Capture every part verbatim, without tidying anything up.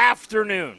afternoon,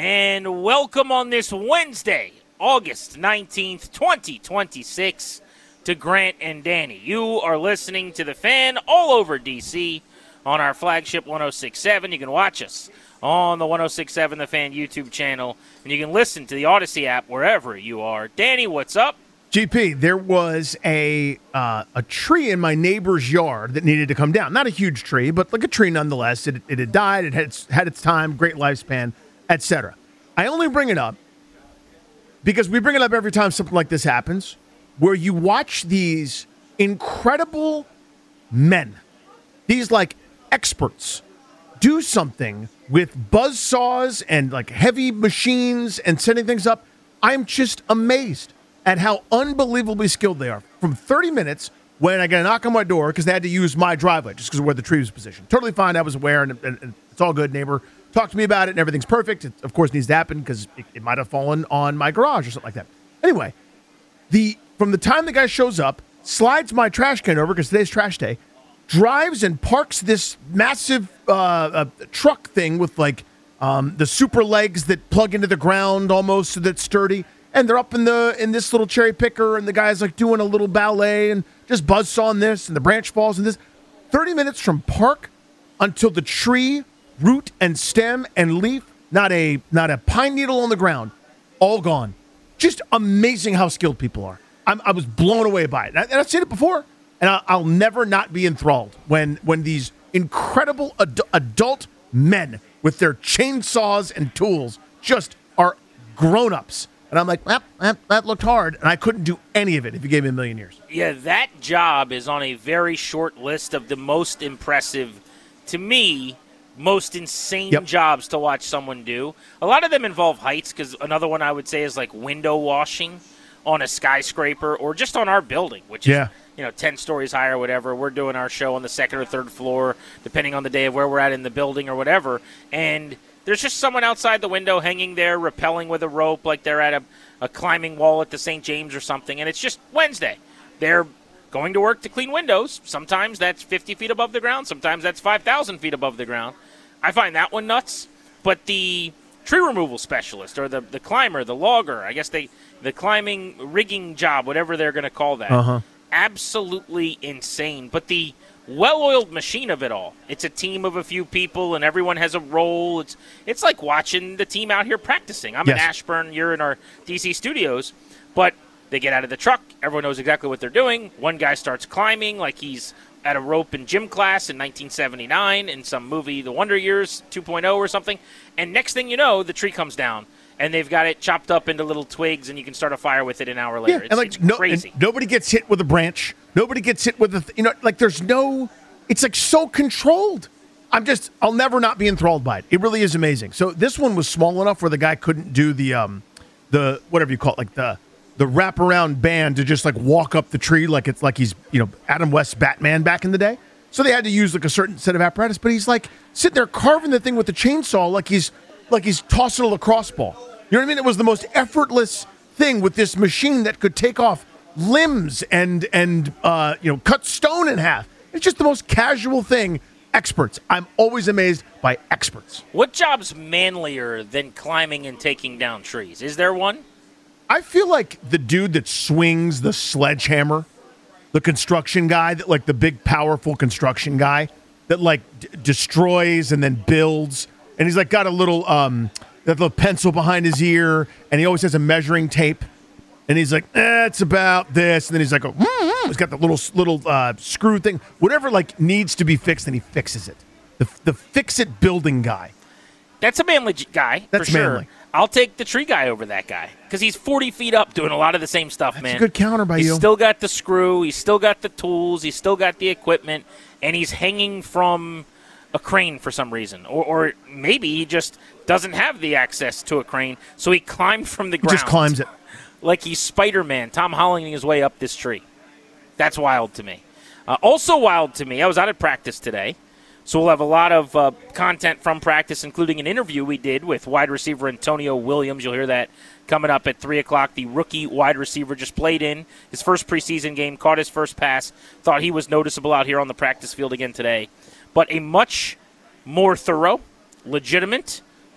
and welcome on this Wednesday, August nineteenth, twenty twenty-six, to Grant and Danny. You are listening to The Fan all over D C on our flagship one oh six point seven. You can watch us on the one oh six point seven The Fan YouTube channel, and you can listen to the Odyssey app wherever you are. Danny, what's up? G P, there was a uh, a tree in my neighbor's yard that needed to come down. Not a huge tree, but like a tree nonetheless. It, it had died. It had its, had its time, great lifespan, et cetera. I only bring it up because we bring it up every time something like this happens, where you watch these incredible men, these like experts, do something with buzz saws and like heavy machines and setting things up. I'm just amazed at how unbelievably skilled they are. From thirty minutes, when I got a knock on my door because they had to use my driveway just because of where the tree was positioned. Totally fine. I was aware, and, and, and it's all good. Neighbor talked to me about it, and everything's perfect. It, of course, needs to happen because it, it might have fallen on my garage or something like that. Anyway, the from the time the guy shows up, slides my trash can over because today's trash day, drives and parks this massive uh, uh, truck thing with like um, the super legs that plug into the ground almost so that it's sturdy. And they're up in the in this little cherry picker, and the guy's like doing a little ballet and just buzzsawing this, and the branch falls and this. thirty minutes from park until the tree, root and stem and leaf, not a not a pine needle on the ground, all gone. Just amazing how skilled people are. I'm, I was blown away by it. And, I, and I've seen it before, and I, I'll never not be enthralled when when these incredible ad, adult men with their chainsaws and tools just are grown-ups. And I'm like, well, that, that looked hard, and I couldn't do any of it if you gave me a million years. Yeah, that job is on a very short list of the most impressive, to me, most insane Yep. jobs to watch someone do. A lot of them involve heights, because another one I would say is like window washing on a skyscraper or just on our building, which is Yeah. you know ten stories high or whatever. We're doing our show on the second or third floor, depending on the day of where we're at in the building or whatever, and there's just someone outside the window hanging there, rappelling with a rope like they're at a, a climbing wall at the Saint James or something, and it's just Wednesday. They're going to work to clean windows. Sometimes that's fifty feet above the ground. Sometimes that's five thousand feet above the ground. I find that one nuts. But the tree removal specialist or the, the climber, the logger, I guess they the climbing rigging job, whatever they're going to call that, Uh-huh. absolutely insane. But the well-oiled machine of it all. It's a team of a few people, and everyone has a role. It's it's like watching the team out here practicing. I'm Yes. in Ashburn. You're in our D C studios. But they get out of the truck. Everyone knows exactly what they're doing. One guy starts climbing like he's at a rope in gym class in nineteen seventy-nine in some movie, The Wonder Years two point oh or something. And next thing you know, the tree comes down, and they've got it chopped up into little twigs, and you can start a fire with it an hour later. Yeah, it's and like it's no, crazy. and nobody gets hit with a branch. Nobody gets hit with a, th- you know, like there's no, it's like so controlled. I'm just, I'll never not be enthralled by it. It really is amazing. So this one was small enough where the guy couldn't do the, um, the whatever you call it, like the, the wraparound band to just like walk up the tree like it's like he's, you know, Adam West's Batman back in the day. So they had to use like a certain set of apparatus, but he's like sitting there carving the thing with the chainsaw like he's like he's tossing a lacrosse ball. You know what I mean? It was the most effortless thing with this machine that could take off limbs and and uh, you know, cut stone in half. It's just the most casual thing. Experts. I'm always amazed by experts. What job's manlier than climbing and taking down trees? Is there one? I feel like the dude that swings the sledgehammer, the construction guy, that like the big, powerful construction guy that like d- destroys and then builds, and he's like got a little um that little pencil behind his ear, and he always has a measuring tape, and he's like, eh, it's about this, and then he's like, oh, mm-hmm. he's got the little little uh, screw thing, whatever like needs to be fixed, and he fixes it. The the fix it building guy. That's a manly j- guy, That's for sure. manly. I'll take the tree guy over that guy because he's forty feet up doing a lot of the same stuff, That's man. a good counter by he's you. He's still got the screw. He's still got the tools. He's still got the equipment. And he's hanging from a crane for some reason. Or, or maybe he just doesn't have the access to a crane, so he climbed from the He ground. just climbs it. Like he's Spider-Man, Tom Hollanding his way up this tree. That's wild to me. Uh, also wild to me, I was out at practice today. So we'll have a lot of uh, content from practice, including an interview we did with wide receiver Antonio Williams. You'll hear that coming up at three o'clock. The rookie wide receiver just played in his first preseason game, caught his first pass, thought he was noticeable out here on the practice field again today. But a much more thorough, legitimate,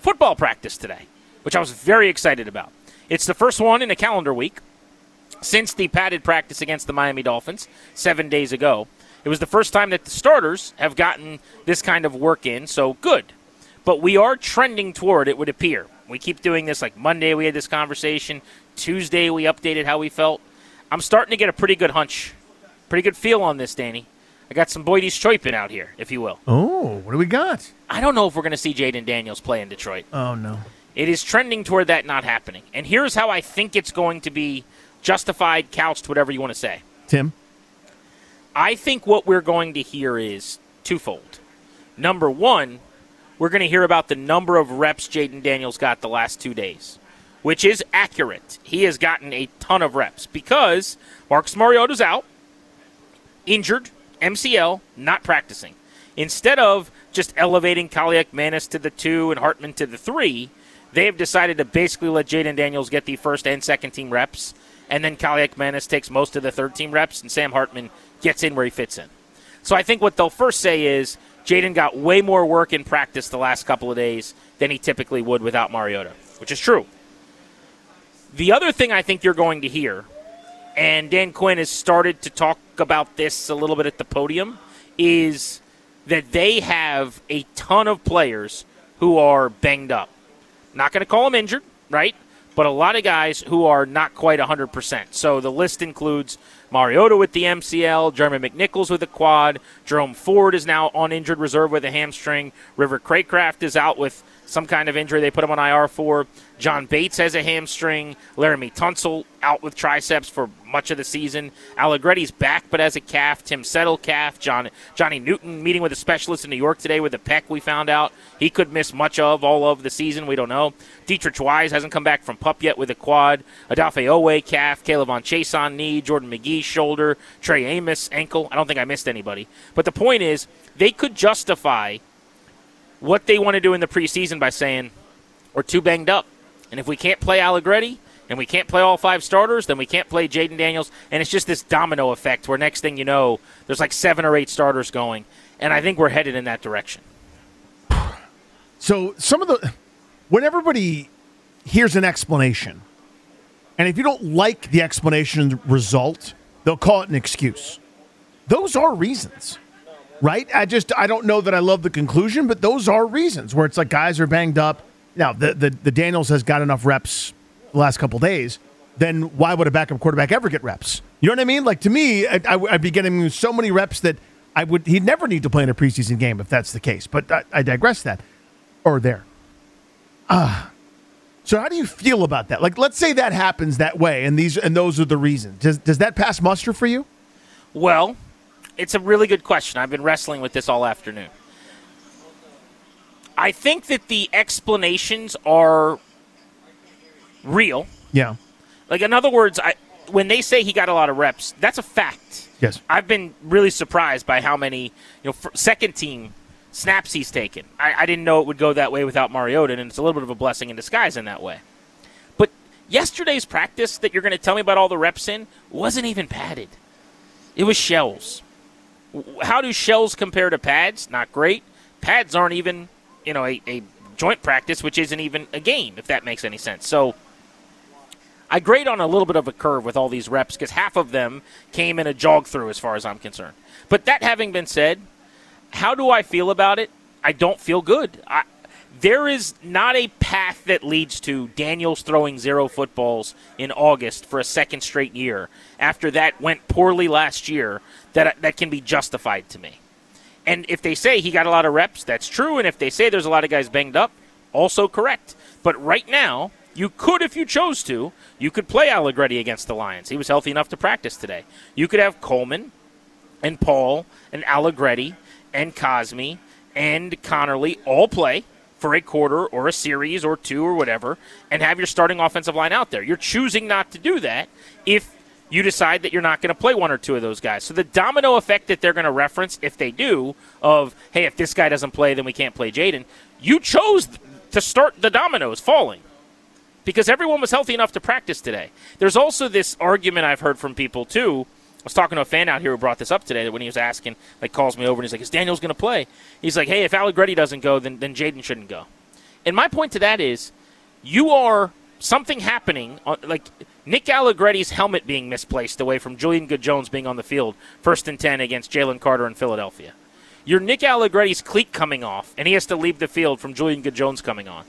football practice today, which I was very excited about. It's the first one in a calendar week since the padded practice against the Miami Dolphins seven days ago. It was the first time that the starters have gotten this kind of work in, so good. But we are trending toward, it would appear. We keep doing this, like Monday we had this conversation. Tuesday we updated how we felt. I'm starting to get a pretty good hunch, pretty good feel on this, Danny. I got some Boydie's Choipin out here, if you will. Oh, what do we got? I don't know if we're going to see Jaden Daniels play in Detroit. Oh, no. It is trending toward that not happening. And here's how I think it's going to be justified, couched, whatever you want to say. Tim? I think what we're going to hear is twofold. Number one, we're going to hear about the number of reps Jaden Daniels got the last two days, which is accurate. He has gotten a ton of reps because Marcus Mariota's out, injured, M C L, not practicing. Instead of just elevating Kaliak-Manis to the two and Hartman to the three, they have decided to basically let Jaden Daniels get the first and second team reps, and then Kaliak-Manis takes most of the third team reps, and Sam Hartman gets in where he fits in. So I think what they'll first say is Jaden got way more work in practice the last couple of days than he typically would without Mariota, which is true. The other thing I think you're going to hear, and Dan Quinn has started to talk about this a little bit at the podium, is that they have a ton of players who are banged up. Not going to call them injured, right? But a lot of guys who are not quite one hundred percent. So the list includes Mariota with the M C L, Jeremy McNichols with a quad, Jerome Ford is now on injured reserve with a hamstring, River Craycraft is out with some kind of injury they put him on I R for, John Bates has a hamstring, Laramie Tunsil out with triceps for much of the season, Allegretti's back but has a calf, Tim Settle calf, John, Johnny Newton meeting with a specialist in New York today with a pec we found out. He could miss much of all of the season, we don't know. Dietrich Wise hasn't come back from PUP yet with a quad, Adafe Owe calf, Caleb on Chase on knee, Jordan McGee shoulder, Trey Amos ankle. I don't think I missed anybody. But the point is, they could justify what they want to do in the preseason by saying, we're too banged up. And if we can't play Allegretti and we can't play all five starters, then we can't play Jaden Daniels. And it's just this domino effect where next thing you know, there's like seven or eight starters going. And I think we're headed in that direction. So some of the – when everybody hears an explanation, and if you don't like the explanation result, they'll call it an excuse. Those are reasons. Right? I just, I don't know that I love the conclusion, but those are reasons where it's like guys are banged up. Now, the, the, the Daniels has got enough reps the last couple days, then why would a backup quarterback ever get reps? You know what I mean? Like, to me, I, I, I'd be getting so many reps that I would, he'd never need to play in a preseason game if that's the case. But I, I digress that. Or there. Ah. Uh, so how do you feel about that? Like, let's say that happens that way, and these and those are the reasons. Does, does that pass muster for you? Well, it's a really good question. I've been wrestling with this all afternoon. I think that the explanations are real. Yeah. Like, in other words, I, when they say he got a lot of reps, that's a fact. Yes. I've been really surprised by how many, you know, second team snaps he's taken. I, I didn't know it would go that way without Mariota, and it's a little bit of a blessing in disguise in that way. But yesterday's practice that you're going to tell me about all the reps in wasn't even padded. It was shells. How do shells compare to pads? Not great. Pads aren't even, you know, a, a joint practice, which isn't even a game, if that makes any sense. So I grade on a little bit of a curve with all these reps because half of them came in a jog through as far as I'm concerned. But that having been said, how do I feel about it? I don't feel good. I, there is not a path that leads to Daniels throwing zero footballs in August for a second straight year after that went poorly last year that that can be justified to me. And if they say he got a lot of reps, that's true. And if they say there's a lot of guys banged up, also correct. But right now, you could, if you chose to, you could play Allegretti against the Lions. He was healthy enough to practice today. You could have Coleman and Paul and Allegretti and Cosme and Connerly all play for a quarter or a series or two or whatever and have your starting offensive line out there. You're choosing not to do that if you decide that you're not going to play one or two of those guys. So the domino effect that they're going to reference, if they do, of, hey, if this guy doesn't play, then we can't play Jaden, you chose to start the dominoes falling because everyone was healthy enough to practice today. There's also this argument I've heard from people, too. I was talking to a fan out here who brought this up today when he was asking, like calls me over and he's like, is Daniels going to play? He's like, hey, if Allegretti doesn't go, then, then Jaden shouldn't go. And my point to that is, you are something happening, like Nick Allegretti's helmet being misplaced away from Julian Good-Jones being on the field, first and ten against Jalen Carter in Philadelphia. Your Nick Allegretti's cleat coming off, and he has to leave the field from Julian Good-Jones coming on.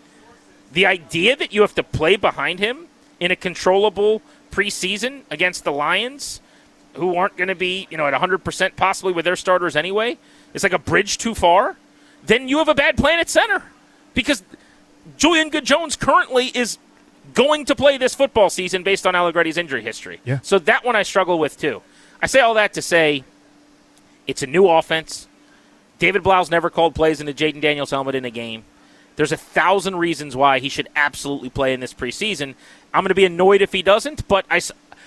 The idea that you have to play behind him in a controllable preseason against the Lions, who aren't going to be, you know, at one hundred percent possibly with their starters anyway, is like a bridge too far. Then you have a bad plan at center, because Julian Good-Jones currently is going to play this football season based on Allegretti's injury history. Yeah. So that one I struggle with too. I say all that to say it's a new offense. David Blau's never called plays into Jaden Daniels' helmet in a game. There's a thousand reasons why he should absolutely play in this preseason. I'm going to be annoyed if he doesn't, but I,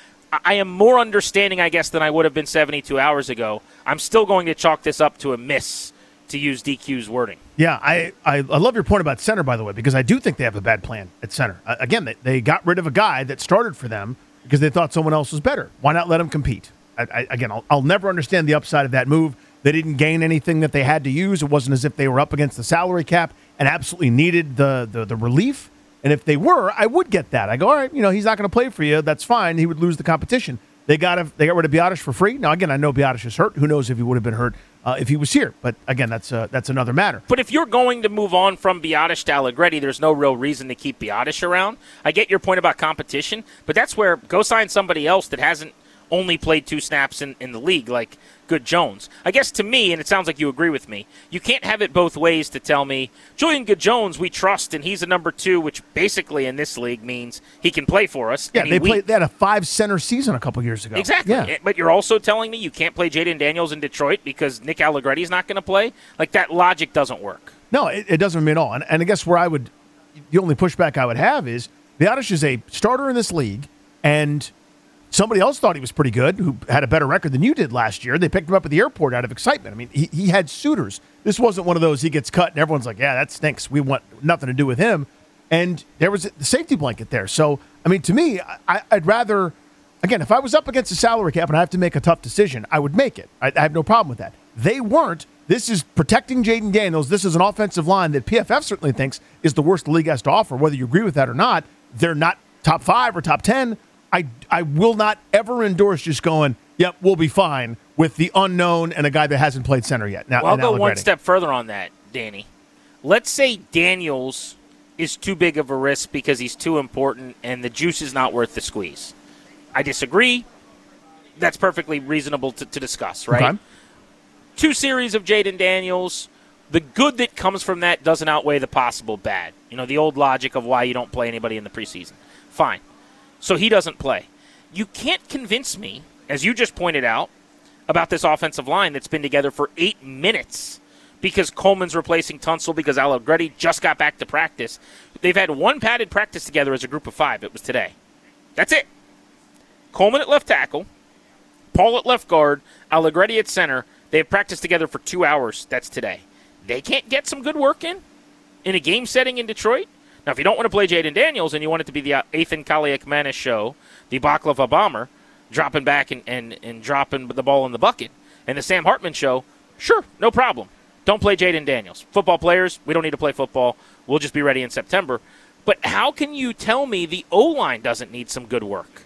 I am more understanding, I guess, than I would have been seventy-two hours ago. I'm still going to chalk this up to a miss, to use D Q's wording. Yeah, I, I, I love your point about center, by the way, because I do think they have a bad plan at center. Uh, again, they, they got rid of a guy that started for them because they thought someone else was better. Why not let him compete? I, I, again, I'll, I'll never understand the upside of that move. They didn't gain anything that they had to use. It wasn't as if they were up against the salary cap and absolutely needed the, the, the relief. And if they were, I would get that. I go, all right, you know, he's not going to play for you. That's fine. He would lose the competition. They got they got rid of Biotish for free. Now, again, I know Biotish is hurt. Who knows if he would have been hurt uh, if he was here? But again, that's uh, that's another matter. But if you're going to move on from Biotish to Allegretti, there's no real reason to keep Biotish around. I get your point about competition, but that's where go sign somebody else that hasn't only played two snaps in, in the league, like Good-Jones. I guess to me, and it sounds like you agree with me, you can't have it both ways to tell me, Julian Good-Jones, we trust, and he's a number two, which basically in this league means he can play for us. Yeah, and they we- played. They had a five-center season a couple years ago. Exactly. Yeah. But you're also telling me you can't play Jaden Daniels in Detroit because Nick Allegretti's not going to play? Like, that logic doesn't work. No, it, it doesn't mean at all. And, and I guess where I would, the only pushback I would have is Biotish is a starter in this league, and somebody else thought he was pretty good, who had a better record than you did last year. They picked him up at the airport out of excitement. I mean, he, he had suitors. This wasn't one of those he gets cut and everyone's like, yeah, that stinks. We want nothing to do with him. And there was the safety blanket there. So, I mean, to me, I, I'd rather, again, if I was up against a salary cap and I have to make a tough decision, I would make it. I, I have no problem with that. They weren't. This is protecting Jaden Daniels. This is an offensive line that P F F certainly thinks is the worst the league has to offer. Whether you agree with that or not, they're not top five or top ten. I, I will not ever endorse just going, yep, we'll be fine with the unknown and a guy that hasn't played center yet. Now, Well, I'll go Allegretti. one step further on that, Danny. Let's say Daniels is too big of a risk because he's too important and the juice is not worth the squeeze. I disagree. That's perfectly reasonable to, to discuss, right? Okay. Two series of Jaden Daniels. The good that comes from that doesn't outweigh the possible bad. You know, the old logic of why you don't play anybody in the preseason. Fine. So he doesn't play. You can't convince me, as you just pointed out, about this offensive line that's been together for eight minutes because Coleman's replacing Tunsil because Allegretti just got back to practice. They've had one padded practice together as a group of five. It was today. That's it. Coleman at left tackle, Paul at left guard, Allegretti at center. They have practiced together for two hours. That's today. They can't get some good work in in a game setting in Detroit? Now, if you don't want to play Jaden Daniels and you want it to be the Ethan Kaliakmanis show, the Baklava Bomber, dropping back and, and, and dropping the ball in the bucket, and the Sam Hartman show, sure, no problem. Don't play Jaden Daniels. Football players, we don't need to play football. We'll just be ready in September. But how can you tell me the O-line doesn't need some good work?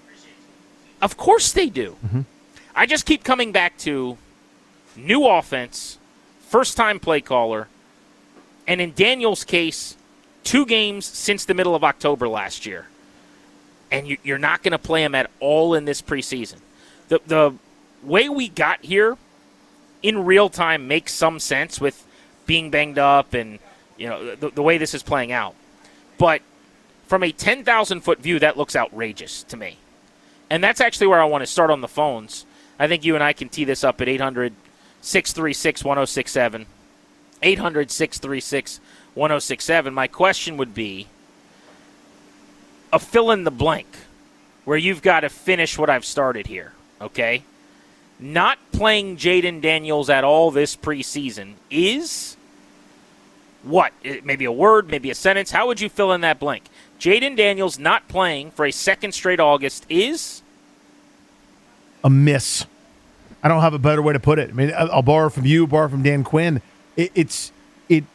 Of course they do. Mm-hmm. I just keep coming back to new offense, first-time play caller, and in Daniels' case, two games since the middle of October last year. And you, you're not going to play him at all in this preseason. The, the way we got here in real time makes some sense with being banged up and you know the, the way this is playing out. But from a ten thousand foot view, that looks outrageous to me. And that's actually where I want to start on the phones. I think you and I can tee this up at eight hundred, six three six, one oh six seven. eight hundred, six three six, one oh six seven. My question would be a fill in the blank where you've got to finish what I've started here, okay? Not playing Jaden Daniels at all this preseason is what? Maybe a word, maybe a sentence. How would you fill in that blank? Jaden Daniels not playing for a second straight August is? A miss. I don't have a better way to put it. I mean, I'll borrow from you, borrow from Dan Quinn. It, it's it.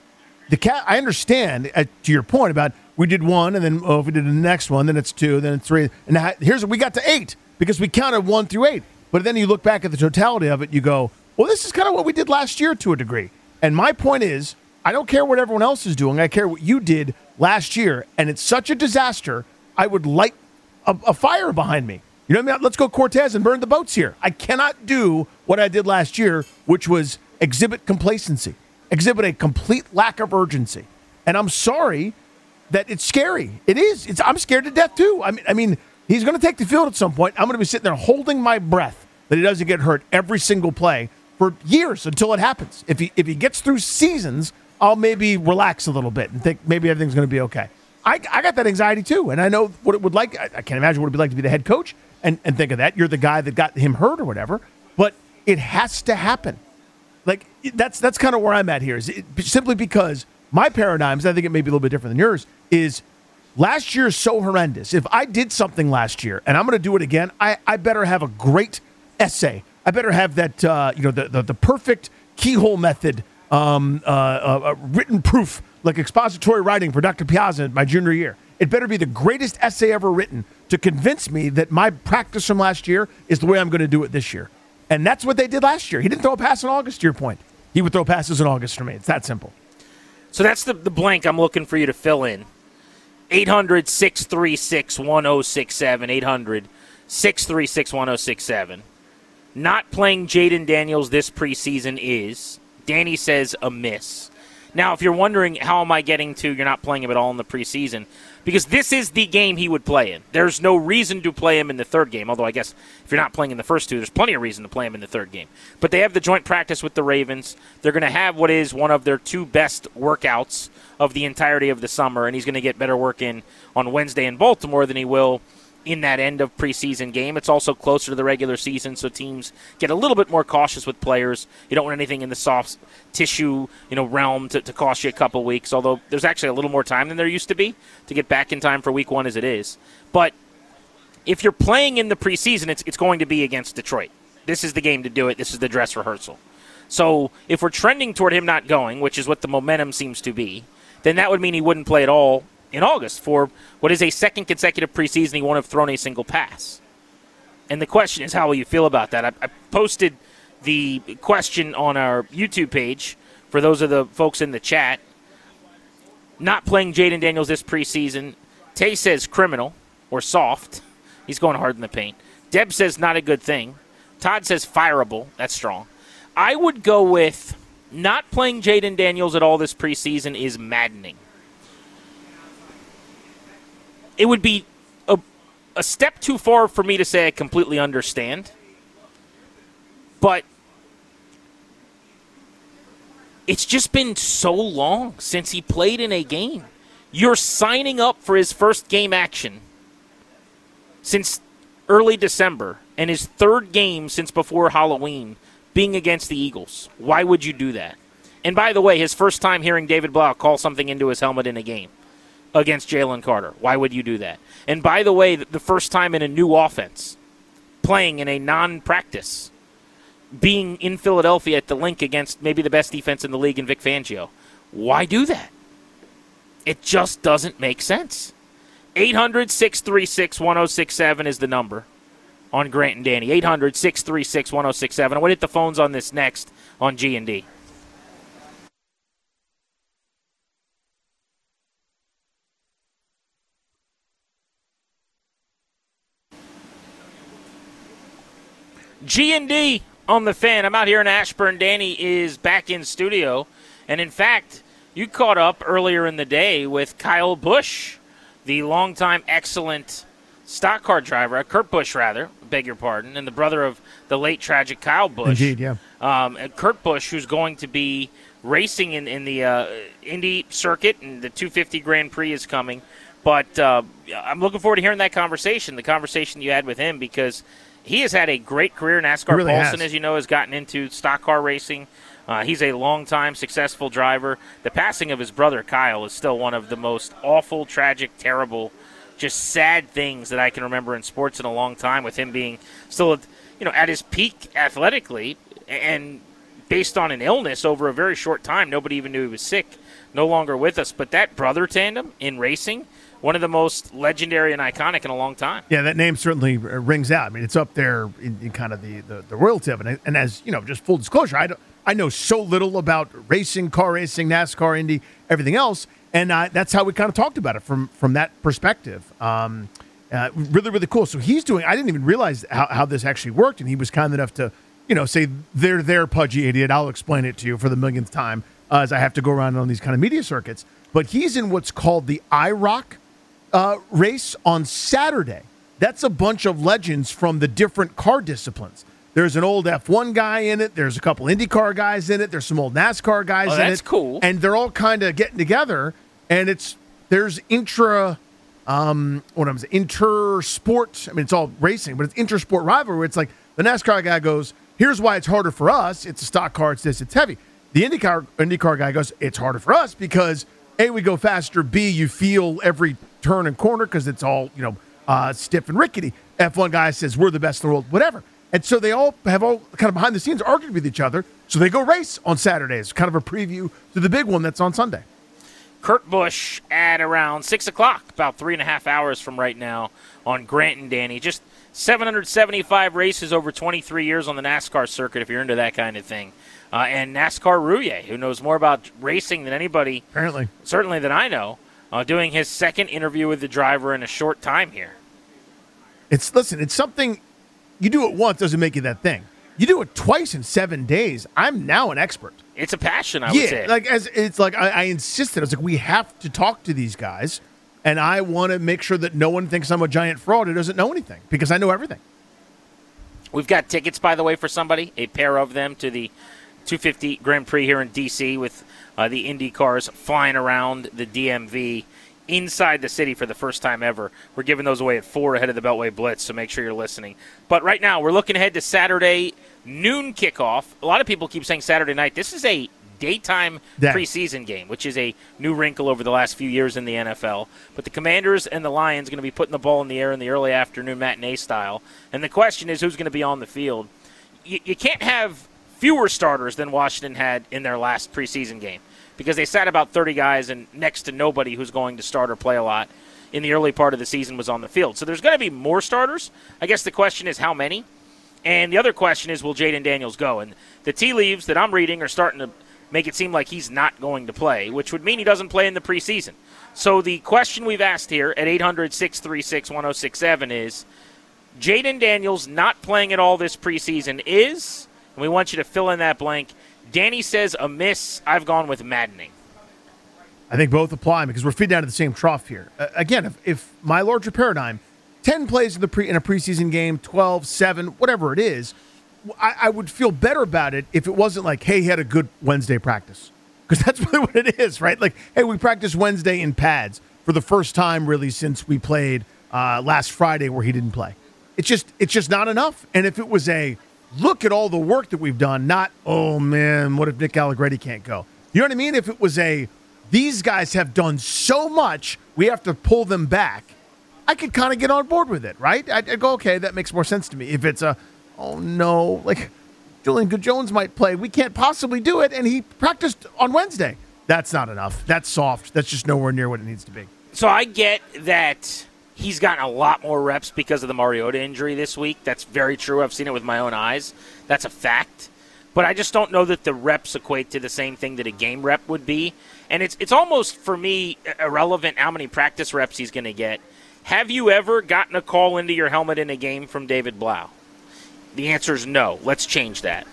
the cat. I understand uh, to your point about we did one, and then oh, if we did the next one, then it's two, then it's three, and now, here's we got to eight because we counted one through eight. But then you look back at the totality of it, you go, well, this is kind of what we did last year to a degree. And my point is, I don't care what everyone else is doing. I care what you did last year, and it's such a disaster. I would light a, a fire behind me. You know what I mean? Let's go Cortez and burn the boats here. I cannot do what I did last year, which was exhibit complacency, exhibit a complete lack of urgency. And I'm sorry that it's scary. It is. It's, I'm scared to death, too. I mean, I mean, he's going to take the field at some point. I'm going to be sitting there holding my breath that he doesn't get hurt every single play for years until it happens. If he if he gets through seasons, I'll maybe relax a little bit and think maybe everything's going to be okay. I, I got that anxiety, too, and I know what it would like. I, I can't imagine what it would be like to be the head coach and, and think of that. You're the guy that got him hurt or whatever, but it has to happen. Like, that's that's kind of where I'm at here, is it, simply because my paradigms, I think it may be a little bit different than yours, is last year is so horrendous. If I did something last year and I'm going to do it again, I, I better have a great essay. I better have that, uh, you know, the, the, the perfect keyhole method, um, uh, uh, uh, written proof, like expository writing for Doctor Piazza my junior year. It better be the greatest essay ever written to convince me that my practice from last year is the way I'm going to do it this year. And that's what they did last year. He didn't throw a pass in August, to your point. He would throw passes in August for me. It's that simple. So that's the, the blank I'm looking for you to fill in. eight hundred, six three six, one oh six seven. eight hundred, six three six, one oh six seven. Not playing Jaden Daniels this preseason is, Danny says, a miss. Now, if you're wondering how am I getting to you're not playing him at all in the preseason, because this is the game he would play in. There's no reason to play him in the third game, although I guess if you're not playing in the first two, there's plenty of reason to play him in the third game. But they have the joint practice with the Ravens. They're going to have what is one of their two best workouts of the entirety of the summer, and he's going to get better work in on Wednesday in Baltimore than he will in that end of preseason game. It's also closer to the regular season, so teams get a little bit more cautious with players. You don't want anything in the soft tissue, you know, realm to, to cost you a couple weeks, although there's actually a little more time than there used to be to get back in time for week one as it is. But if you're playing in the preseason, it's, it's going to be against Detroit. This is the game to do it. This is the dress rehearsal. So if we're trending toward him not going, which is what the momentum seems to be, then that would mean he wouldn't play at all in August for what is a second consecutive preseason he won't have thrown a single pass. And the question is, how will you feel about that? I, I posted the question on our YouTube page for those of the folks in the chat. Not playing Jaden Daniels this preseason. Tay says criminal or soft. He's going hard in the paint. Deb says not a good thing. Todd says fireable. That's strong. I would go with not playing Jaden Daniels at all this preseason is maddening. It would be a, a step too far for me to say I completely understand. But it's just been so long since he played in a game. You're signing up for his first game action since early December and his third game since before Halloween being against the Eagles. Why would you do that? And by the way, his first time hearing David Blau call something into his helmet in a game against Jalen Carter. Why would you do that? And by the way, the first time in a new offense, playing in a non-practice, being in Philadelphia at the Link against maybe the best defense in the league in Vic Fangio. Why do that? It just doesn't make sense. eight hundred, six three six, one oh six seven is the number on Grant and Danny. eight hundred, six three six, one oh six seven. I want to hit the phones on this next on G and D. G and D on the Fan. I'm out here in Ashburn. Danny is back in studio. And in fact, you caught up earlier in the day with Kyle Busch, the longtime excellent stock car driver, Kurt Busch rather, beg your pardon, and the brother of the late tragic Kyle Busch. Indeed, yeah. Um, and Kurt Busch, who's going to be racing in, in the uh, Indy circuit, and the two fifty Grand Prix is coming. But uh, I'm looking forward to hearing that conversation, the conversation you had with him, because he has had a great career. NASCAR really Paulson, has. as you know, has gotten into stock car racing. Uh, he's a long-time successful driver. The passing of his brother Kyle is still one of the most awful, tragic, terrible, just sad things that I can remember in sports in a long time, with him being still, you know, at his peak athletically and based on an illness over a very short time. Nobody even knew he was sick, no longer with us. But that brother tandem in racing, one of the most legendary and iconic in a long time. Yeah, that name certainly rings out. I mean, it's up there in, in kind of the, the, the royalty of it. And as, you know, just full disclosure, I, don't, I know so little about racing, car racing, NASCAR, Indy, everything else. And uh, that's how we kind of talked about it from, from that perspective. Um, uh, really, really cool. So he's doing, I didn't even realize how, how this actually worked. And he was kind enough to, you know, say, they're there, pudgy idiot. I'll explain it to you for the millionth time uh, as I have to go around on these kind of media circuits. But he's in what's called the I ROC uh, race on Saturday. That's a bunch of legends from the different car disciplines. There's an old F one guy in it. There's a couple IndyCar guys in it. There's some old NASCAR guys oh, in it. That's cool. And they're all kind of getting together. And it's there's intra, um, what I'm saying, inter-sport. I mean, it's all racing, but it's inter-sport rivalry where it's like the NASCAR guy goes, here's why it's harder for us. It's a stock car. It's this. It's heavy. The IndyCar IndyCar guy goes, it's harder for us because, A, we go faster. B, you feel every turn and corner because it's all, you know, uh, stiff and rickety. F one guy says, we're the best in the world, whatever. And so they all have all kind of behind the scenes argued with each other. So they go race on Saturdays, kind of a preview to the big one that's on Sunday. Kurt Busch at around six o'clock, about three and a half hours from right now on Grant and Danny. Just seven hundred seventy-five races over twenty-three years on the NASCAR circuit, if you're into that kind of thing. Uh, and NASCAR Rouye, who knows more about racing than anybody, apparently, certainly than I know, uh, doing his second interview with the driver in a short time here. It's listen, it's something you do it once doesn't make you that thing. You do it twice in seven days. I'm now an expert. It's a passion, I yeah, would say. like as it's like I, I insisted. I was like, we have to talk to these guys, and I want to make sure that no one thinks I'm a giant fraud who doesn't know anything because I know everything. We've got tickets, by the way, for somebody, a pair of them to the two fifty Grand Prix here in D C with uh, the Indy cars flying around the D M V inside the city for the first time ever. We're giving those away at four ahead of the Beltway Blitz, so make sure you're listening. But right now, we're looking ahead to Saturday noon kickoff. A lot of people keep saying Saturday night. This is a daytime yeah. preseason game, which is a new wrinkle over the last few years in the N F L. But the Commanders and the Lions are going to be putting the ball in the air in the early afternoon matinee style. And the question is, who's going to be on the field? You, you can't have fewer starters than Washington had in their last preseason game because they sat about thirty guys and next to nobody who's going to start or play a lot in the early part of the season was on the field. So there's going to be more starters. I guess the question is how many? And the other question is, will Jayden Daniels go? And the tea leaves that I'm reading are starting to make it seem like he's not going to play, which would mean he doesn't play in the preseason. So the question we've asked here at eight hundred, six three six, one oh six seven is, Jayden Daniels not playing at all this preseason is, and we want you to fill in that blank. Danny says a miss. I've gone with maddening. I think both apply because we're feeding down to the same trough here. Uh, again, if, if my larger paradigm, ten plays in, the pre, in a preseason game, twelve, seven, whatever it is, I, I would feel better about it if it wasn't like, hey, he had a good Wednesday practice. Because that's really what it is, right? Like, hey, we practiced Wednesday in pads for the first time really since we played uh, last Friday where he didn't play. It's just it's just not enough. And if it was a look at all the work that we've done, not, oh, man, what if Nick Allegretti can't go? You know what I mean? If it was a, these guys have done so much, we have to pull them back, I could kind of get on board with it, right? I'd, I'd go, okay, that makes more sense to me. If it's a, oh, no, like Julian Good-Jones might play, we can't possibly do it, and he practiced on Wednesday. That's not enough. That's soft. That's just nowhere near what it needs to be. So I get that he's gotten a lot more reps because of the Mariota injury this week. That's very true. I've seen it with my own eyes. That's a fact. But I just don't know that the reps equate to the same thing that a game rep would be. And it's it's almost, for me, irrelevant how many practice reps he's going to get. Have you ever gotten a call into your helmet in a game from David Blau? The answer is no. Let's change that.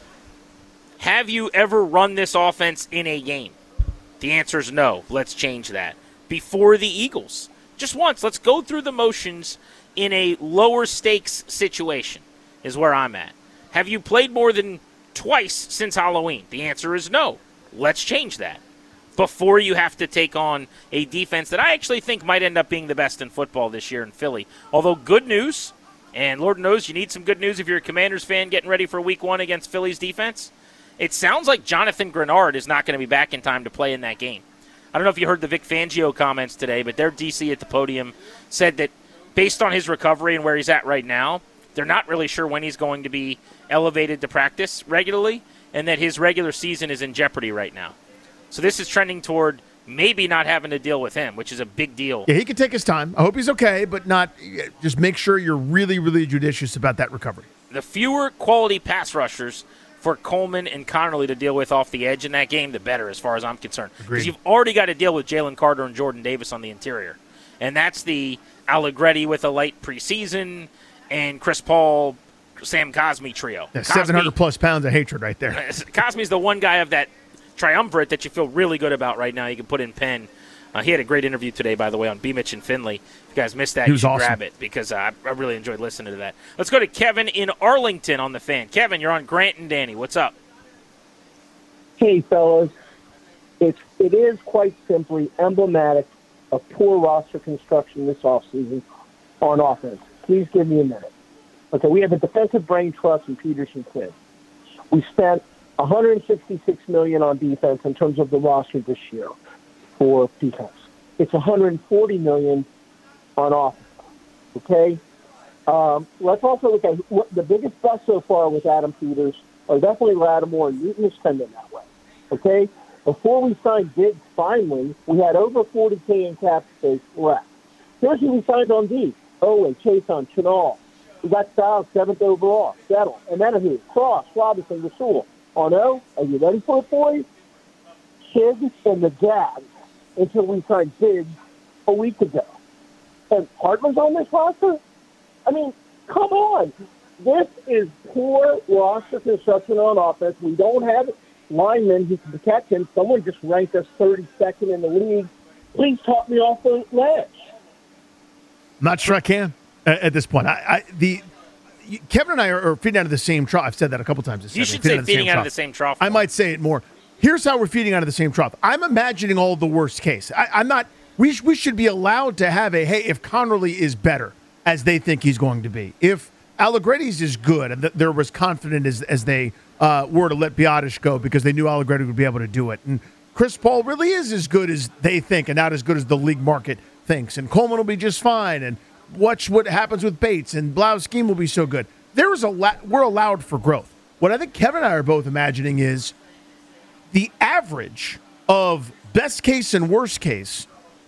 Have you ever run this offense in a game? The answer is no. Let's change that. Before the Eagles. Just once. Let's go through the motions in a lower stakes situation is where I'm at. Have you played more than twice since Halloween? The answer is no. Let's change that. Before you have to take on a defense that I actually think might end up being the best in football this year in Philly. Although good news, and Lord knows you need some good news if you're a Commanders fan getting ready for week one against Philly's defense. It sounds like Jonathan Grenard is not going to be back in time to play in that game. I don't know if you heard the Vic Fangio comments today, but their D C at the podium said that based on his recovery and where he's at right now, they're not really sure when he's going to be elevated to practice regularly. and that his regular season is in jeopardy right now. So this is trending toward maybe not having to deal with him, which is a big deal. Yeah, he can take his time. I hope he's okay, but not. Just make sure you're really, really judicious about that recovery. The fewer quality pass rushers for Coleman and Connerly to deal with off the edge in that game, the better, as far as I'm concerned. Because you've already got to deal with Jalen Carter and Jordan Davis on the interior. And that's the Allegretti with a light preseason and Chris Paul, Sam Cosmi trio. Yeah, seven hundred plus pounds of hatred right there. Cosmi's the one guy of that triumvirate that you feel really good about right now. You can put in Penn. Uh, he had a great interview today, by the way, on B. Mitch and Finley. If you guys missed that, you should awesome. grab it because uh, I really enjoyed listening to that. Let's go to Kevin in Arlington on the Fan. Kevin, you're on Grant and Danny. What's up? Hey, fellas. It's, it is quite simply emblematic of poor roster construction this offseason on offense. Please give me a minute. Okay, we have a defensive brain trust in Peterson Quinn. We spent one hundred sixty-six million dollars on defense in terms of the roster this year for defense. It's one hundred forty million dollars on offense. Okay? Um, let's also look at what the biggest bust so far with Adam Peters are definitely Lattimore and Newton is spending that way. Okay? Before we signed Diggs finally, we had over forty K in cap space left. Here's who we signed on D. Owen, Chason, Chenal. We got Styles seventh overall. Settle. And then who? Cross, Robinson, Rasul. On O, are you ready for it, boys? Kids and the Jags until we signed Diggs a week ago. And Hartman's on this roster? I mean, come on. This is poor roster construction on offense. We don't have linemen who can protect him. Someone just ranked us thirty-second in the league. Please talk me off the ledge. I'm not sure I can uh, at this point. I, I the Kevin and I are, are feeding out of the same trough. I've said that a couple times this You segment. should say feeding feeding out out of the same trough. I might say it more. Here's how we're feeding out of the same trough. I'm imagining all the worst case. I, I'm not. We sh- we should be allowed to have a hey, if Connerly is better as they think he's going to be, if Allegretti's is good and th- they're as confident as as they uh, were to let Biotish go because they knew Allegretti would be able to do it, and Chris Paul really is as good as they think and not as good as the league market thinks, and Coleman will be just fine, and watch what happens with Bates, and Blau's scheme will be so good. There is a la- we're allowed for growth. What I think Kevin and I are both imagining is the average of best case and worst case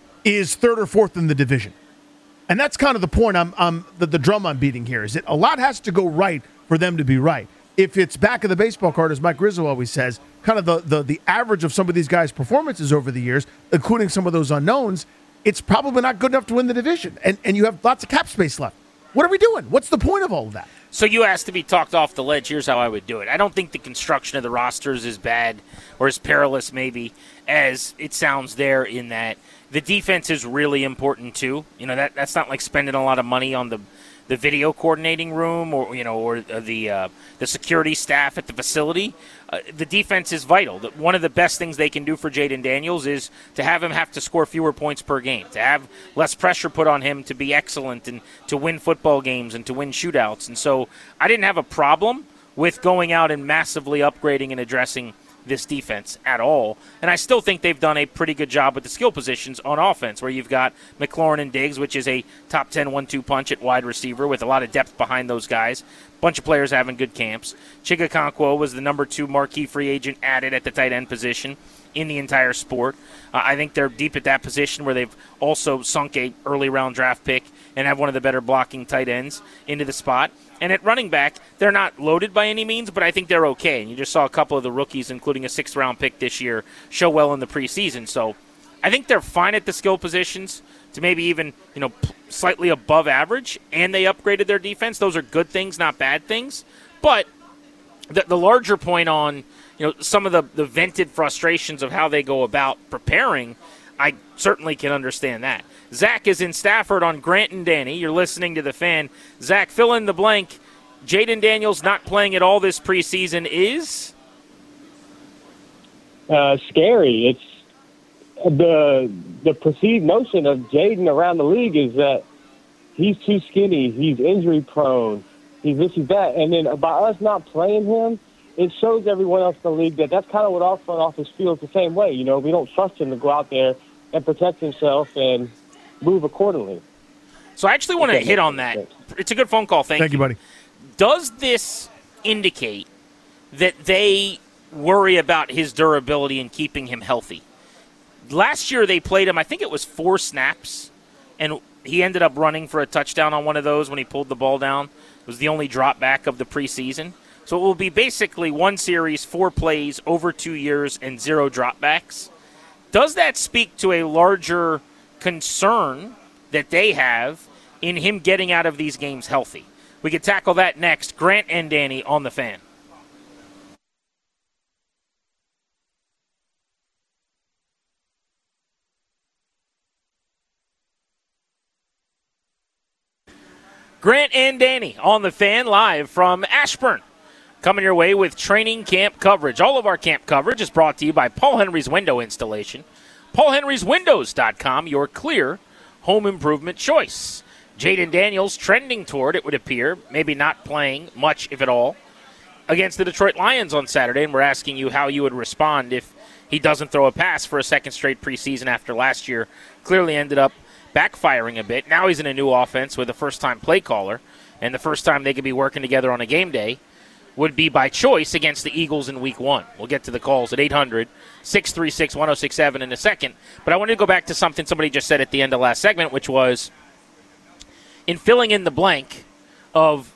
is third or fourth in the division. And that's kind of the point I'm, I'm the, the drum I'm beating here, is that a lot has to go right for them to be right. If it's back of the baseball card, as Mike Rizzo always says, kind of the, the, the average of some of these guys' performances over the years, including some of those unknowns, it's probably not good enough to win the division. And, and you have lots of cap space left. What are we doing? What's the point of all of that? So you asked to be talked off the ledge. Here's how I would do it. I don't think the construction of the rosters is bad or as perilous maybe as it sounds there, in that the defense is really important too. You know, that that's not like spending a lot of money on the the video coordinating room or you know or the uh, the security staff at the facility. Uh, the defense is vital. One of the best things they can do for Jaden Daniels is to have him have to score fewer points per game, to have less pressure put on him to be excellent and to win football games and to win shootouts. And so I didn't have a problem with going out and massively upgrading and addressing this defense at all. And I still think they've done a pretty good job with the skill positions on offense, where you've got McLaurin and Diggs, which is a top ten one two punch at wide receiver with a lot of depth behind those guys. Bunch of players having good camps. Chigakonkwo was the number two marquee free agent added at the tight end position in the entire sport. Uh, I think they're deep at that position, where they've also sunk a early round draft pick and have one of the better blocking tight ends into the spot. And at running back, they're not loaded by any means, but I think they're okay. And you just saw a couple of the rookies, including a sixth-round pick this year, show well in the preseason. So I think they're fine at the skill positions, to maybe even you know slightly above average, and they upgraded their defense. Those are good things, not bad things. But the, the larger point on you know some of the, the vented frustrations of how they go about preparing, I certainly can understand that. Zach is in Stafford on Grant and Danny. You're listening to The Fan. Zach, fill in the blank. Jaden Daniels not playing at all this preseason is? Uh, scary. It's the the perceived notion of Jaden around the league is that he's too skinny, he's injury prone, he's this, he's that. And then by us not playing him, it shows everyone else in the league that that's kind of what our front office feels the same way. You know, we don't trust him to go out there and protect himself and move accordingly. So I actually want to hit on that. It's a good phone call. Thank, Thank you, buddy. Does this indicate that they worry about his durability and keeping him healthy. Last year they played him, I think it was four snaps, and he ended up running for a touchdown on one of those when he pulled the ball down. It was the only drop back of the preseason. So it will be basically one series, four plays, over two years, and zero dropbacks. Does that speak to a larger concern that they have in him getting out of these games healthy? We could tackle that next. Grant and Danny on the Fan. Grant and Danny on the Fan, live from Ashburn. Coming your way with training camp coverage. All of our camp coverage is brought to you by Paul Henry's Window Installation. Paul Henry's Windows dot com, your clear home improvement choice. Jaden Daniels trending toward, it would appear, maybe not playing much, if at all, against the Detroit Lions on Saturday, and we're asking you how you would respond if he doesn't throw a pass for a second straight preseason after last year clearly ended up backfiring a bit. Now he's in a new offense with a first-time play caller, and the first time they could be working together on a game day would be by choice against the Eagles in week one. We'll get to the calls at eight hundred, six three six, one oh six seven in a second. But I wanted to go back to something somebody just said at the end of last segment, which was in filling in the blank of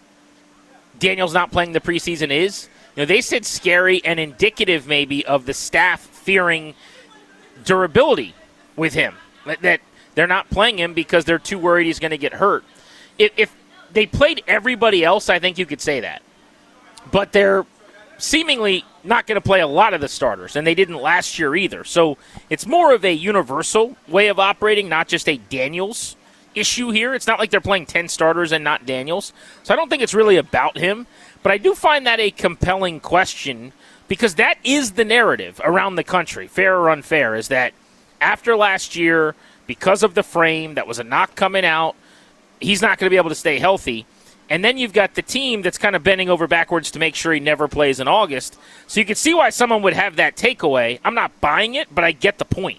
Daniels not playing the preseason is, you know, they said scary and indicative maybe of the staff fearing durability with him. That, that they're not playing him because they're too worried he's going to get hurt. If, if they played everybody else, I think you could say that. But they're seemingly not going to play a lot of the starters, and they didn't last year either. So it's more of a universal way of operating, not just a Daniels issue here. It's not like they're playing ten starters and not Daniels. So I don't think it's really about him. But I do find that a compelling question because that is the narrative around the country, fair or unfair, is that after last year, because of the frame, that was a knock coming out, he's not going to be able to stay healthy. And then you've got the team that's kind of bending over backwards to make sure he never plays in August. So you can see why someone would have that takeaway. I'm not buying it, but I get the point.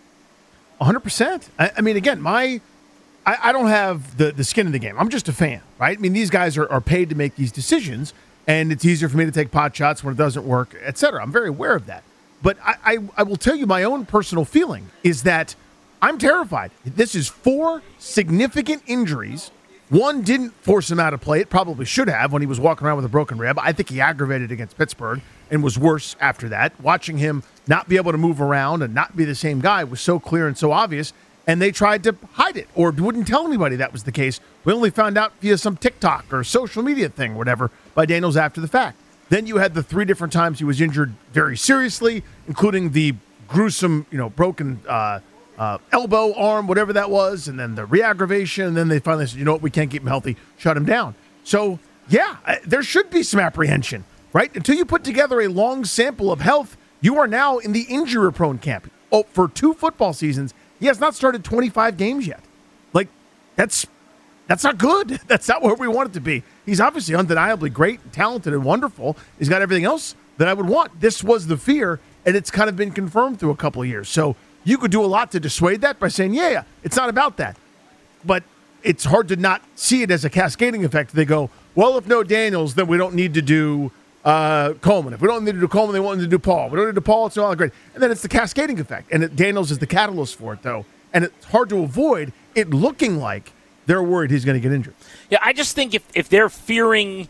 one hundred percent. I, I mean, again, my I, I don't have the, the skin in the game. I'm just a fan, right? I mean, these guys are, are paid to make these decisions, and it's easier for me to take pot shots when it doesn't work, et cetera. I'm very aware of that. But I, I, I will tell you my own personal feeling is that I'm terrified. This is four significant injuries. One didn't force him out of play. It probably should have when he was walking around with a broken rib. I think he aggravated against Pittsburgh and was worse after that. Watching him not be able to move around and not be the same guy was so clear and so obvious, and they tried to hide it or wouldn't tell anybody that was the case. We only found out via some TikTok or social media thing, whatever, by Daniels after the fact. Then you had the three different times he was injured very seriously, including the gruesome, you know, broken uh Uh, elbow, arm, whatever that was, and then the re-aggravation, and then they finally said, you know what, we can't keep him healthy, shut him down. So, yeah, there should be some apprehension, right? Until you put together a long sample of health, you are now in the injury-prone camp. Oh, for two football seasons, he has not started twenty-five games yet. Like, that's that's not good. That's not where we want it to be. He's obviously undeniably great, talented, and wonderful. He's got everything else that I would want. This was the fear, and it's kind of been confirmed through a couple of years. So, you could do a lot to dissuade that by saying, yeah, yeah, it's not about that. But it's hard to not see it as a cascading effect. They go, well, if no Daniels, then we don't need to do uh, Coleman. If we don't need to do Coleman, they want to do Paul. We don't need to do Paul, it's all great. And then it's the cascading effect. And it, Daniels is the catalyst for it, though. And it's hard to avoid it looking like they're worried he's going to get injured. Yeah, I just think if, if they're fearing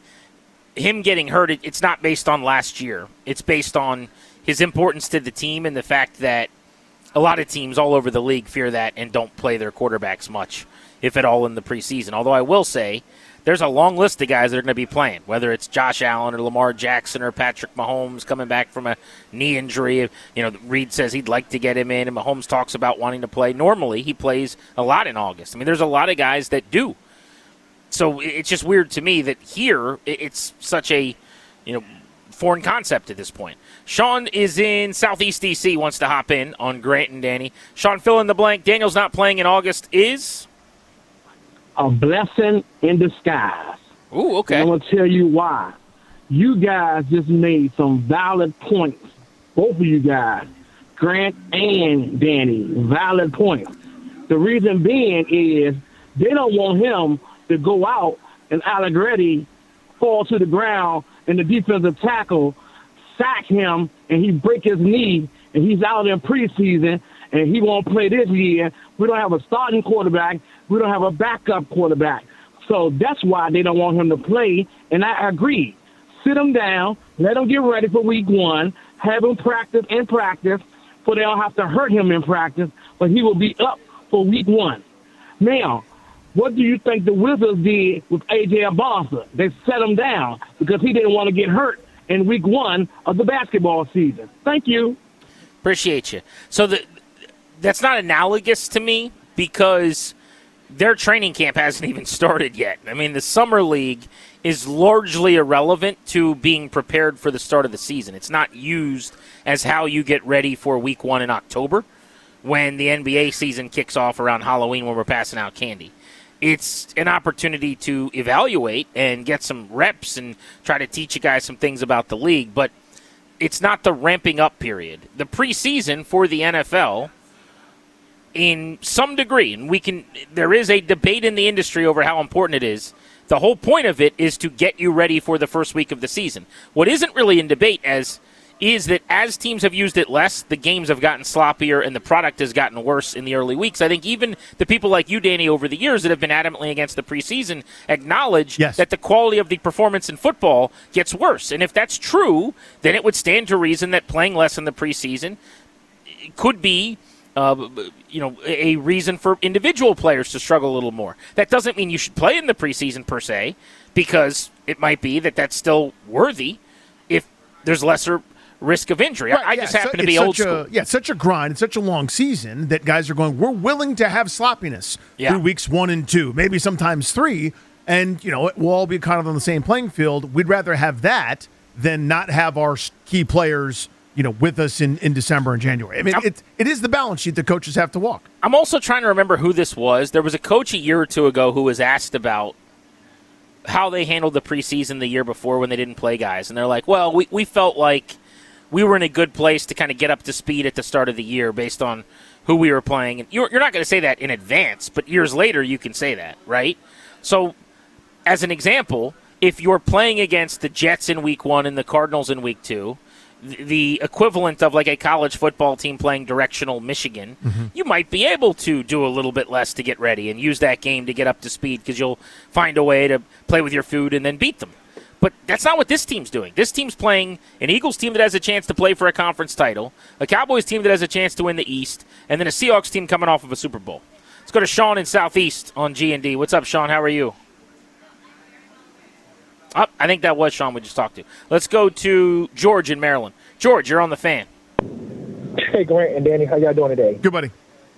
him getting hurt, it, it's not based on last year. It's based on his importance to the team and the fact that a lot of teams all over the league fear that and don't play their quarterbacks much, if at all, in the preseason. Although I will say there's a long list of guys that are going to be playing, whether it's Josh Allen or Lamar Jackson or Patrick Mahomes coming back from a knee injury. You know, Reed says he'd like to get him in, and Mahomes talks about wanting to play. Normally, he plays a lot in August. I mean, there's a lot of guys that do. So it's just weird to me that here it's such a, you know, foreign concept at this point. Sean is in Southeast D C, wants to hop in on Grant and Danny. Sean, fill in the blank. Daniel's not playing in August is? A blessing in disguise. Ooh, okay. And I'm going to tell you why. You guys just made some valid points. Both of you guys, Grant and Danny, valid points. The reason being is they don't want him to go out and Allegretti fall to the ground and the defensive tackle sack him and he break his knee and he's out in preseason and he won't play this year. We don't have a starting quarterback. We don't have a backup quarterback. So that's why they don't want him to play, and I agree. Sit him down, let him get ready for week one, have him practice in practice, so they don't have to hurt him in practice, but he will be up for week one. Now, what do you think the Wizards did with A J Abasa? They set him down because he didn't want to get hurt in week one of the basketball season. Thank you. Appreciate you. So the, that's not analogous to me because their training camp hasn't even started yet. I mean, the summer league is largely irrelevant to being prepared for the start of the season. It's not used as how you get ready for week one in October when the N B A season kicks off around Halloween when we're passing out candy. It's an opportunity to evaluate and get some reps and try to teach you guys some things about the league, but it's not the ramping up period. The preseason for the N F L, in some degree, and we can, there is a debate in the industry over how important it is. The whole point of it is to get you ready for the first week of the season. What isn't really in debate as is that as teams have used it less, the games have gotten sloppier and the product has gotten worse in the early weeks. I think even the people like you, Danny, over the years that have been adamantly against the preseason acknowledge yes. that the quality of the performance in football gets worse. And if that's true, then it would stand to reason that playing less in the preseason could be Uh, you know, a reason for individual players to struggle a little more. That doesn't mean you should play in the preseason per se, because it might be that that's still worthy if there's lesser risk of injury. Right, I, I yeah, just happen so to be it's old such school. A, yeah, it's such a grind. It's such a long season that guys are going, we're willing to have sloppiness Yeah. through weeks one and two, maybe sometimes three, and, you know, we'll all be kind of on the same playing field. We'd rather have that than not have our key players, you know, with us in, in December and January. I mean, it, it is the balance sheet that coaches have to walk. I'm also trying to remember who this was. There was a coach a year or two ago who was asked about how they handled the preseason the year before when they didn't play guys. And they're like, well, we, we felt like we were in a good place to kind of get up to speed at the start of the year based on who we were playing. And you're, you're not going to say that in advance, but years later you can say that, right? So as an example, if you're playing against the Jets in week one and the Cardinals in week two, the equivalent of like a college football team playing directional Michigan, mm-hmm. you might be able to do a little bit less to get ready and use that game to get up to speed because you'll find a way to play with your food and then beat them. But that's not what this team's doing. This team's playing an Eagles team that has a chance to play for a conference title, a Cowboys team that has a chance to win the East, and then a Seahawks team coming off of a Super Bowl. Let's go to Sean in Southeast on G and D. What's up, Sean? How are you? Oh, I think that was Sean we just talked to. Let's go to George in Maryland. George, you're on the Fan. Hey, Grant and Danny, how y'all doing today? Good, buddy.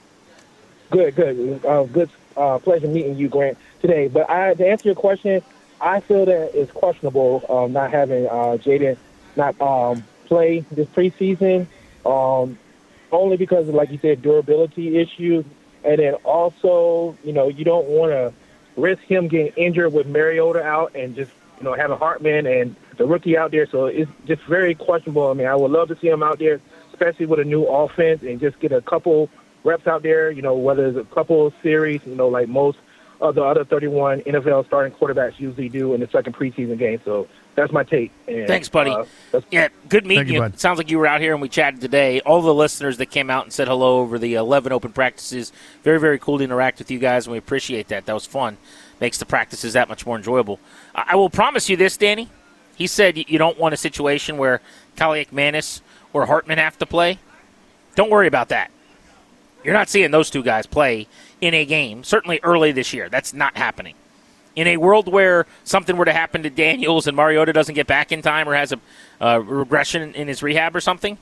Good, good. Uh, good uh, pleasure meeting you, Grant, today. But I, to answer your question, I feel that it's questionable um, not having uh, Jaden not um, play this preseason, um, only because of, like you said, durability issues. And then also, you know, you don't want to risk him getting injured with Mariota out and just, you know, having Hartman and the rookie out there. So it's just very questionable. I mean, I would love to see him out there, especially with a new offense, and just get a couple reps out there, you know, whether it's a couple of series, you know, like most of the other thirty-one N F L starting quarterbacks usually do in the second preseason game. So that's my take. And, Thanks, buddy. Uh, yeah, good meeting you, you. bud. It sounds like you were out here and we chatted today. All the listeners that came out and said hello over the eleven open practices, very, very cool to interact with you guys, and we appreciate that. That was fun. Makes the practices that much more enjoyable. I, I will promise you this, Danny. He said you don't want a situation where Kaliakmanis or Hartman have to play. Don't worry about that. You're not seeing those two guys play in a game, certainly early this year. That's not happening. In a world where something were to happen to Daniels and Mariota doesn't get back in time or has a uh, regression in his rehab or something,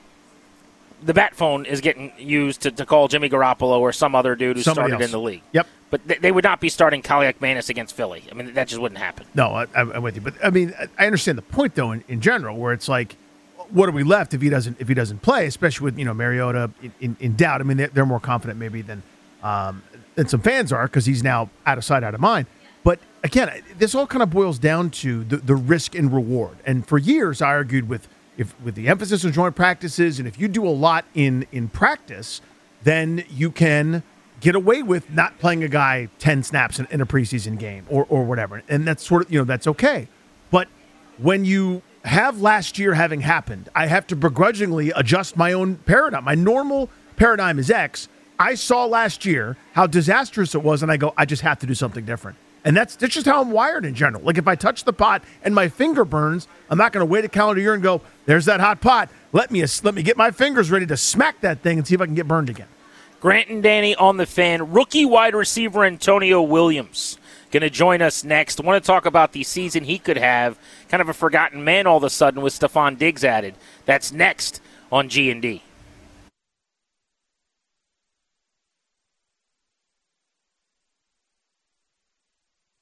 the bat phone is getting used to, to call Jimmy Garoppolo or some other dude who Somebody started else. in the league. Yep. But th- they would not be starting Kaliakmanis against Philly. I mean, that just wouldn't happen. No, I, I'm with you. But, I mean, I understand the point, though, in, in general, where it's like, what are we left if he doesn't if he doesn't play, especially with, you know, Mariota in, in, in doubt. I mean, they're, they're more confident maybe than, um, than some fans are because he's now out of sight, out of mind. But, again, this all kind of boils down to the, the risk and reward. And for years, I argued with if with the emphasis on joint practices, and if you do a lot in, in practice, then you can get away with not playing a guy ten snaps in, in a preseason game or, or whatever. And that's sort of, you know, that's okay. But when you have last year having happened, I have to begrudgingly adjust my own paradigm. My normal paradigm is X. I saw last year how disastrous it was, and I go, I just have to do something different. And that's, that's just how I'm wired in general. Like, if I touch the pot and my finger burns, I'm not going to wait a calendar year and go, there's that hot pot. Let me, let me get my fingers ready to smack that thing and see if I can get burned again. Grant and Danny on the Fan. Rookie wide receiver Antonio Williams going to join us next. I want to talk about the season he could have. Kind of a forgotten man all of a sudden with Stephon Diggs added. That's next on G and D.